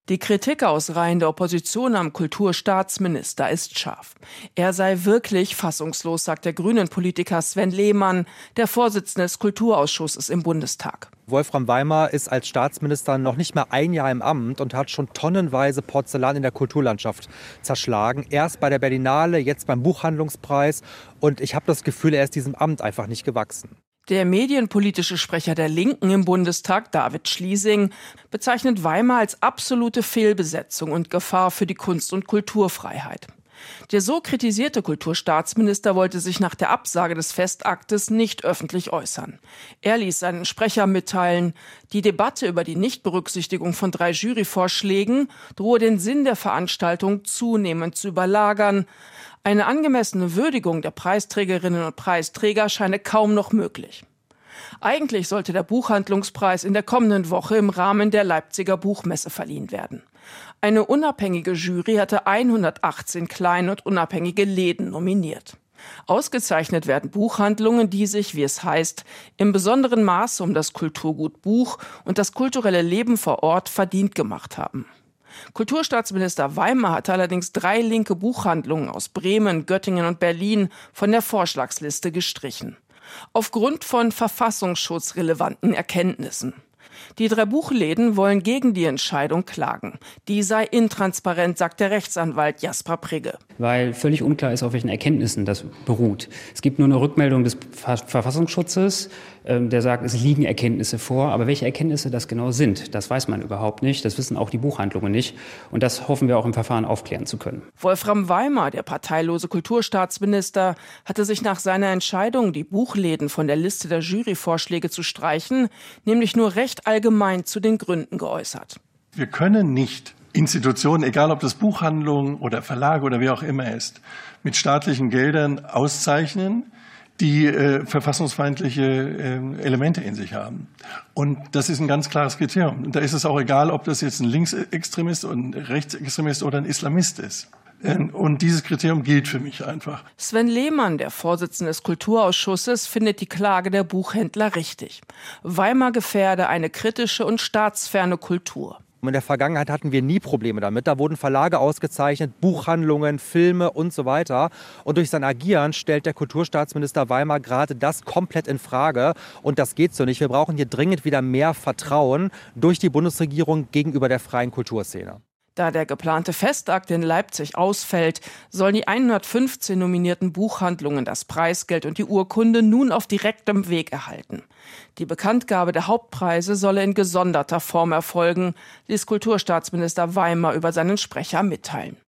Die Kritik aus Reihen der Opposition am Kulturstaatsminister ist scharf. Er sei wirklich fassungslos, sagt der Grünen-Politiker Sven Lehmann, der Vorsitzende des Kulturausschusses im Bundestag. Wolfram Weimar ist als Staatsminister noch nicht mal ein Jahr im Amt und hat schon tonnenweise Porzellan in der Kulturlandschaft zerschlagen. Erst bei der Berlinale, jetzt beim Buchhandlungspreis. Und ich habe das Gefühl, er ist diesem Amt einfach nicht gewachsen. Der medienpolitische Sprecher der Linken im Bundestag, David Schliesing, bezeichnet Weimar als absolute Fehlbesetzung und Gefahr für die Kunst- und Kulturfreiheit. Der so kritisierte Kulturstaatsminister wollte sich nach der Absage des Festaktes nicht öffentlich äußern. Er ließ seinen Sprecher mitteilen, die Debatte über die Nichtberücksichtigung von 3 Juryvorschlägen drohe den Sinn der Veranstaltung zunehmend zu überlagern. Eine angemessene Würdigung der Preisträgerinnen und Preisträger scheine kaum noch möglich. Eigentlich sollte der Buchhandlungspreis in der kommenden Woche im Rahmen der Leipziger Buchmesse verliehen werden. Eine unabhängige Jury hatte 118 kleine und unabhängige Läden nominiert. Ausgezeichnet werden Buchhandlungen, die sich, wie es heißt, im besonderen Maße um das Kulturgut Buch und das kulturelle Leben vor Ort verdient gemacht haben. Kulturstaatsminister Weimar hatte allerdings 3 linke Buchhandlungen aus Bremen, Göttingen und Berlin von der Vorschlagsliste gestrichen. Aufgrund von verfassungsschutzrelevanten Erkenntnissen. Die 3 Buchläden wollen gegen die Entscheidung klagen. Die sei intransparent, sagt der Rechtsanwalt Jasper Prigge. Weil völlig unklar ist, auf welchen Erkenntnissen das beruht. Es gibt nur eine Rückmeldung des Verfassungsschutzes, der sagt, es liegen Erkenntnisse vor. Aber welche Erkenntnisse das genau sind, das weiß man überhaupt nicht. Das wissen auch die Buchhandlungen nicht. Und das hoffen wir auch im Verfahren aufklären zu können. Wolfram Weimar, der parteilose Kulturstaatsminister, hatte sich nach seiner Entscheidung, die Buchläden von der Liste der Juryvorschläge zu streichen, nämlich nur recht allgemein zu den Gründen geäußert. Wir können nicht Institutionen, egal ob das Buchhandlungen oder Verlage oder wer auch immer ist, mit staatlichen Geldern auszeichnen, die verfassungsfeindliche Elemente in sich haben. Und das ist ein ganz klares Kriterium. Und da ist es auch egal, ob das jetzt ein Linksextremist, ein Rechtsextremist oder ein Islamist ist. Und dieses Kriterium gilt für mich einfach. Sven Lehmann, der Vorsitzende des Kulturausschusses, findet die Klage der Buchhändler richtig. Weimar gefährde eine kritische und staatsferne Kultur. In der Vergangenheit hatten wir nie Probleme damit. Da wurden Verlage ausgezeichnet, Buchhandlungen, Filme und so weiter. Und durch sein Agieren stellt der Kulturstaatsminister Weimar gerade das komplett in Frage. Und das geht so nicht. Wir brauchen hier dringend wieder mehr Vertrauen durch die Bundesregierung gegenüber der freien Kulturszene. Da der geplante Festakt in Leipzig ausfällt, sollen die 115 nominierten Buchhandlungen das Preisgeld und die Urkunde nun auf direktem Weg erhalten. Die Bekanntgabe der Hauptpreise solle in gesonderter Form erfolgen, ließ Kulturstaatsminister Weimar über seinen Sprecher mitteilen.